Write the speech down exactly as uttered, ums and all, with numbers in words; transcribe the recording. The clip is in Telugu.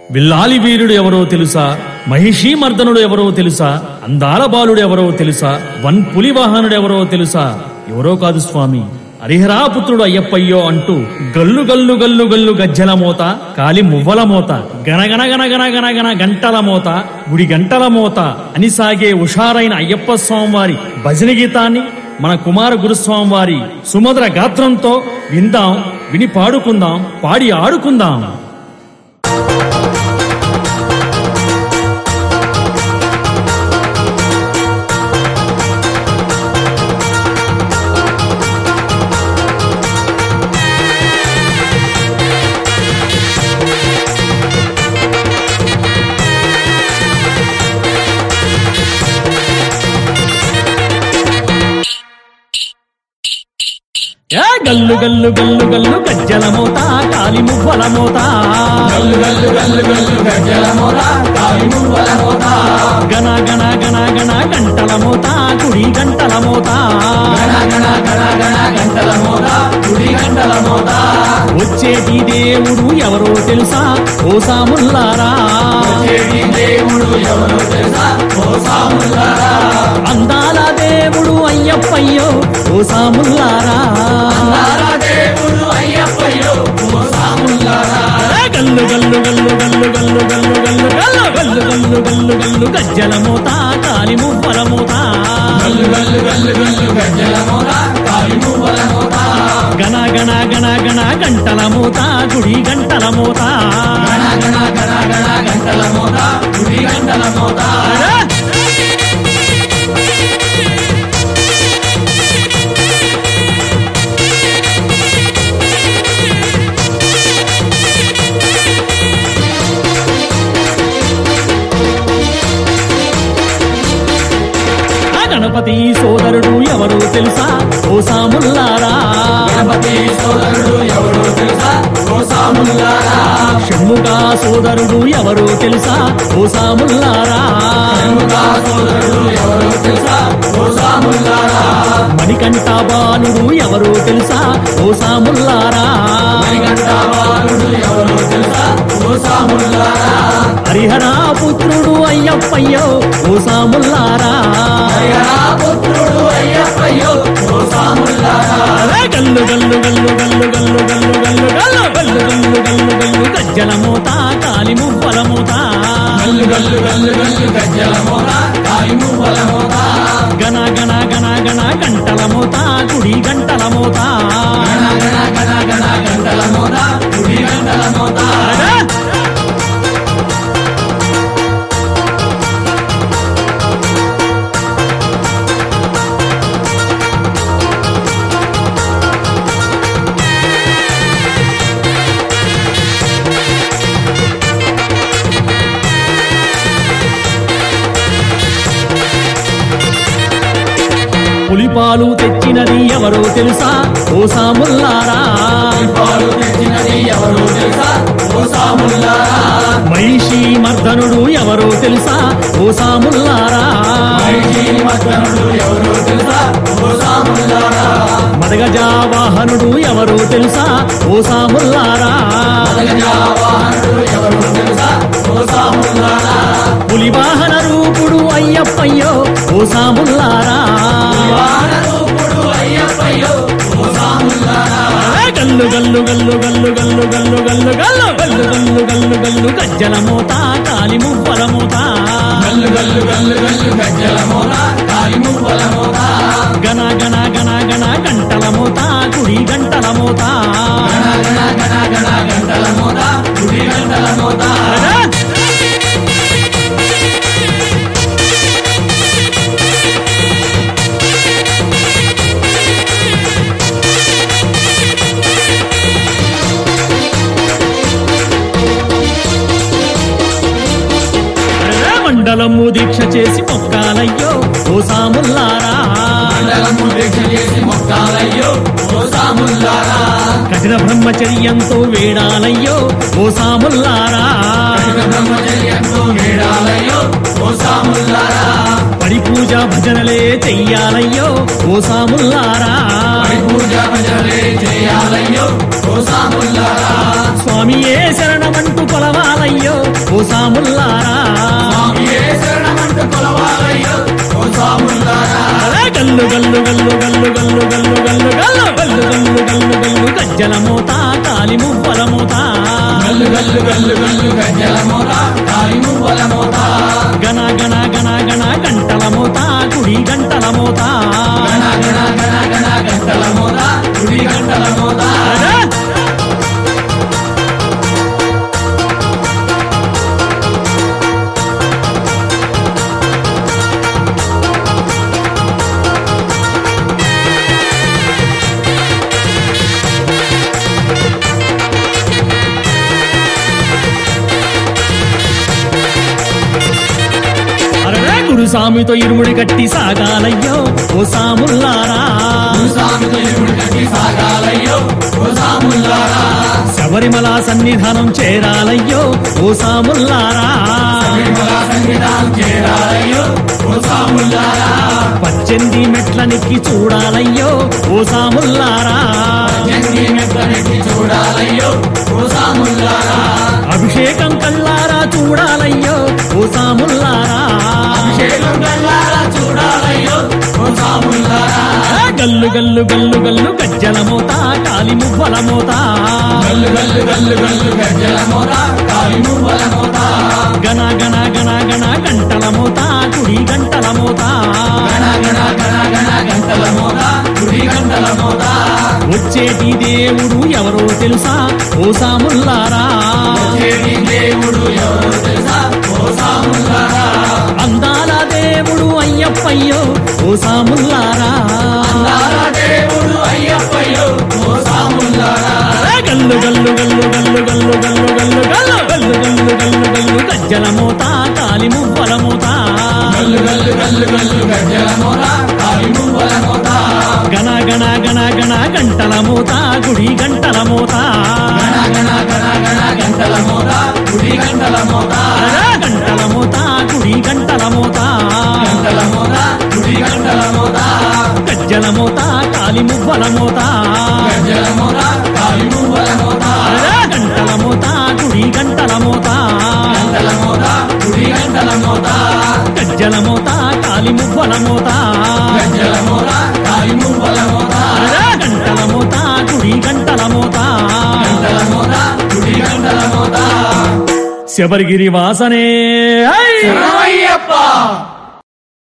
విల్లాలి వీరుడు ఎవరో తెలుసా? మహిషీ మర్దనుడు ఎవరో తెలుసా? అందాల బాలుడు ఎవరో తెలుసా? వన్ పులి వాహనుడు ఎవరో తెలుసా? ఎవరో కాదు స్వామి, హరిహరాపుత్రుడు అయ్యప్పయ్యో అంటూ గల్లు గల్లు గల్లు గల్లు గజ్జల మోత, కాలి మువ్వల మోత, గణగణ గణ గణ గణ గణ గంటల మోత, గుడి గంటల మోత అని సాగే ఉషారైన అయ్యప్ప స్వామి వారి భజన గీతాన్ని మన కుమార గురుస్వామి వారి సుమధుర గాత్రంతో విందాం, విని పాడుకుందాం, పాడి ఆడుకుందాం. గల్లు గల్లు గల్లు గల్లు గజ్జల మోత, కాలి మువ్వల మోత, గల్లు గల్లు గల్లు గల్లు గజ్జల మోత, కాలి మువ్వల మోత, గణ గణ గణ గణ గంటల మోత, గుడి గంటల మోత, గణ గణ గణ గణ గంటల మోత, గుడి గంటల మోత. వచ్చేటి దేవుడు ఎవరో తెలుసా? ఓ సాముల్లారా, వచ్చేటి దేవుడు ఎవరో తెలుసా? ఓ సాముల్లారా, అందాల దేవుడు అయ్యప్పయ్యో ఓ సాముల్లారా, అందాల దేవుడు అయ్యప్పయ్యో ఓ సాముల్లారా. గల్లు గల్లు గల్లు గల్లు గల్లు గల్లు గల్లు గల్లు గల్లు గల్లు గల్లు గల్లు గజ్జల మోత, కాలి మువ్వల మోత, గల్లు గల్లు గల్లు గల్లు గజ్జల మోత, కాలి మువ్వల మోత, గణ గణ గణ గణ గంటల మోత, గుడి గంటల మోత, గణ గణ గణ గణ గంటల మోత, గుడి గంటల మోత. గణపతి సోదరుడు ఎవరో తెలుసా? ఓ సాముల్లారా, గణపతి సోదరుడు ఎవరో తెలుసా? ఓ సాముల్లారా, షణ్ముఖ సోదరుడు ఎవరో తెలుసా? ఓ సాముల్లారా, షణ్ముఖ సోదరుడు ఎవరో తెలుసా? ఓ సాముల్లారా, మణికంఠ బాలుడు ఎవరో తెలుసా? ఓ సాముల్లారా, మణికంఠ బాలుడు ఎవరో తెలుసా? ఓ సాముల్లారా, హరిహరా పుత్రుడు అయ్యప్పయ్యో ఓ సాముల్లారా, హరిహరాపుత్రుడు అయ్యప్పయ్యో ఓ సాముల్లారా. గల్లు గల్లు గల్లు గల్లు గల్లు గల్లు గల్లు గల్లు గల్లు గల్లు గల్లు గల్లు గజ్జల మోత, కాలి మువ్వల మోత, గల్లు గల్లు గల్లు గల్లు గజ్జల మోత, కాలి మువ్వల మోత, గణ గణ గణ గణ గంటల మోత, గుడి గంటల మోత, గణ గణ గణ గణ గంటల మోత, గుడి గంటల మోత. పులిపాలు తెచ్చినది ఎవరో తెలుసా? ఓ సాముల్లారా, పాలు తెచ్చినది ఎవరో తెలుసా? ఓ సాముల్లారా, మహిషీ మర్దనుడు ఎవరో తెలుసా? ఓ సాముల్లారా, మహిషీ మర్దనుడు ఎవరో తెలుసా? ఓ సాముల్లారా, మదగజా వాహనుడు ఎవరో తెలుసా? ఓ సాముల్లారా, మదగజావాహనుడు ఎవరో తెలుసా? ఓ సాముల్లారా, పులి వాహన రూపుడు అయ్యప్పయ్యో ఓ సాముల్లారా, వాహనరూపుడు అయ్యప్పయ్యో ఓ సాముల్లారా, గల్లు గల్లు గల్లు గల్లు గల్లు గల్లు గల్లు గల్లు గల్లు గల్లు గల్లు గల్లు గజ్జల మోత, కాలి మువ్వల మోత, గల్లు గల్లు గల్లు గల్లు గజ్జల మోత, కాలి మువ్వల మోత, గణ గణ గణ గణ గంటల మోత, గుడి గంటల మోత, గణ గణ గణ గణ గంటల మోత, గుడి గంటల మోత. మండలము దీక్ష చేసి మొక్కాలయ్యో ఓ సాముల్లారా, మండలము దీక్ష చేసి మొక్కాలయ్యో ఓ సాముల్లారా, కఠిన బ్రహ్మచర్యంతో వేడాలయ్యో ఓ సాముల్లారా, కఠిన బ్రహ్మచర్యంతో వేడాలయ్యో ఓ సాముల్లారా, పడి పూజ భజనలే చెయ్యాలయ్యో ఓ సాముల్లారా, పడి పూజ భజనలే చేయాలయ్యో ఓ సాముల్లారా, స్వామియే శరణమంటూ కొలవాలయ్యో ఓ సాముల్లారా స్వామియే శరణమంటూ కొలవాలయ్యో ఓ స్వాములారా. అరే గల్లు గల్లు గల్లు గల్లు గల్లు గల్లు గల్లు గల్లు గల్లు గల్లు గల్లు గల్లు గజ్జల మోత కాలి మువ్వల మోత గల్లు గల్లు గల్లు గల్లు గజ్జల మోత కాలి మువ్వల మోత గణ గణ గణ గణ గంటల మోత గుడి గంటల మోత గణ గణ గణ గణ గంటల మోత గుడి గంటల మోత. అరే! అరే గురుసామితో ఇరుముడి కట్టి సాగాలయ్యో ఓ సాముల్లారా స్వామితో ఇరుముడి కట్టి సాగాలయ్యో ఓ స్వాములారా. శబరిమల సన్నిధానం చేరాలయ్యో ఓ సాముల్లారా శబరిమల సన్నిధానం చేరాలయ్యో ఓ స్వాములారా. పద్దెనిమిది మెట్ల నెక్కి చూడాలయ్యో ఓ సాముల్లారా జంగి మెట్లనెక్కి చూడాలయ్యో ఓ స్వాములారా. అభిషేకం కల్లారా చూడాలయ్యో ఓ సాముల్లారా అభిషేకం కల్లారా చూడాలయ్యో ఓ స్వాములారా. గల్లు గల్లు గల్లు గల్లు గజ్జల మోత కాలి మువ్వల మోత గల్లు గల్లు గల్లు గల్లు గజ్జల మోత కాలి మువ్వల మోత గణ గణ గణ గణ గంటల మోత గుడి గంటల మోత గణ గణ గణ గణ గంటల మోత గుడి గంటల మోత. వచ్చేటి దేవుడు ఎవరో తెలుసా ఓ సాముల్లారా వచ్చేటి దేవుడు ఎవరో తెలుసా ఓ స్వాములారా. అందాల దేవుడు అయ్యప్పయ్యో ఓ సాముల్లారా అందాల దేవుడు అయ్యప్పయ్యో ఓ స్వాములారా. గల్లు గల్లు గల్లు గల్లు గల్లు గల్లు గల్లు గల్లు గల్లు గల్లు గల్లు గల్లు గజ్జల మోత కాలి మువ్వల మోత గల్లు గల్లు గల్లు గల్లు గజ్జల మోత కాలి మువ్వల మోత గణ గణ గణ గణ గంటల మోత గుడి గంటల మోత గణ గణ గణ గణ గంటల మోత గుడి గంటల మోత అరే గంటల మోత గుడి గంటల మోత గంటల మోత గుడి గంటల మోత గజ్జల మోత కాలి మువ్వల మోత గజ్జల మోత కాలి మువ్వల మోత అరే గంటల మోత గుడి గంటల మోత గంటల మోత గుడి గంటల మోత గజ్జల మోత కాలి మువ్వల మోత గజ్జల మోత కాలి మువ్వల మోత అరే గంటల మోత గుడి గంటల మోత గంటల మోత గుడి గంటల మోత. శబరిగిరి వాసనే ఐ! శరణమయ్యప్ప.